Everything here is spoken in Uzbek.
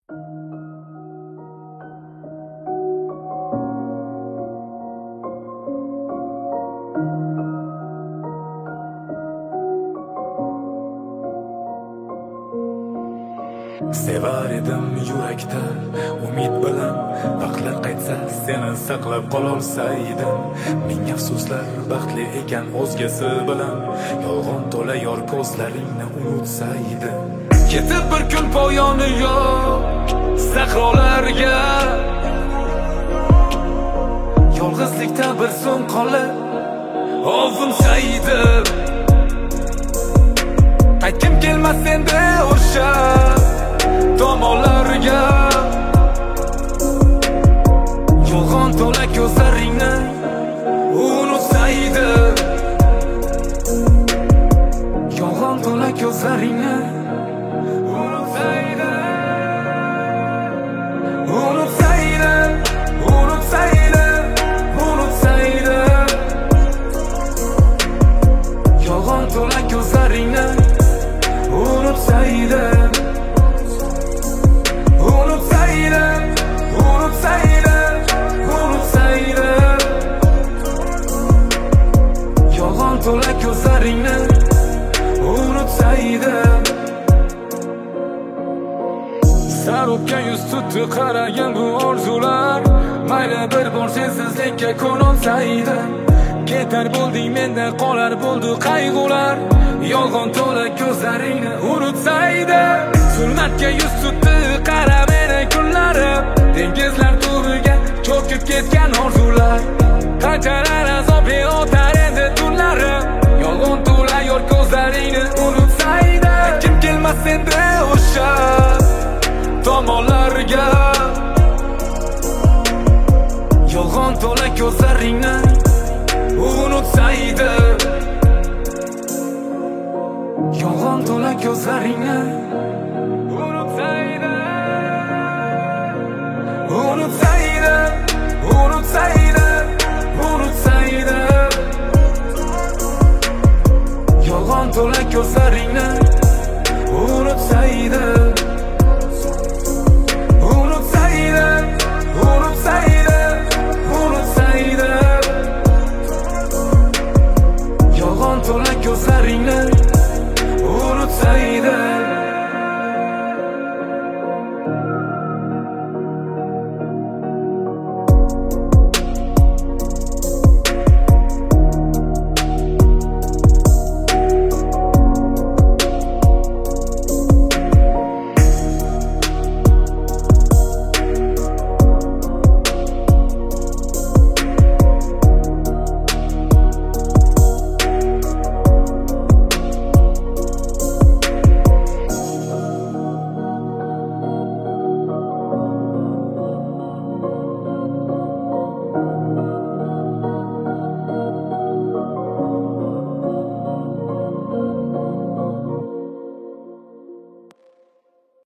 Sevar edim yurakdan umid bilan vaqtlar qaytsa seni saqlab qololsaydim. Ming afsuslar baxtli ekan o'zgasi bilan yolg'on to'la yor ko'zlaringni unutsaydim. Ketib bir kun poyoni yo'q sahrolarga, yolg'izlikda bir so'ng qolib ovunsaydim. Qaytgim kelmas endi o'sha tomonlarga, yolg'on to'la ko'zlaringni unutsaydim. Yolg'on to'la ko'zlaringni unutsaydim. Unutsaydim, unutsaydim, unutsaydim. Yolg'on to'la ko'zlaringni unutsaydim. Unutsaydim, unutsaydim, unutsaydim. Yolg'on to'la ko'zlaringni unutsaydim. Sarobga yuz tutdi qaragan bu orzular, mayli bir bor sensizlikka ko'nolsaydim. Ketar bo'lding menda qolar bo'ldi qayg'ular, yolg'on to'la ko'zlaringni unutsaydim. Zulmatga yuz tutdi qara meni kunlarim, dengizlar tubiga cho'kib ketgan orzular. Qanchalar azobli o'tar endi tunlarim, yolg'on to'la yor ko'zlaringni unutsaydim. Kim kelmas endi o'sha tomonlarga, yolg'on to'la ko'zlaringni unutsaydim. Yolg'on to'la ko'zlaringni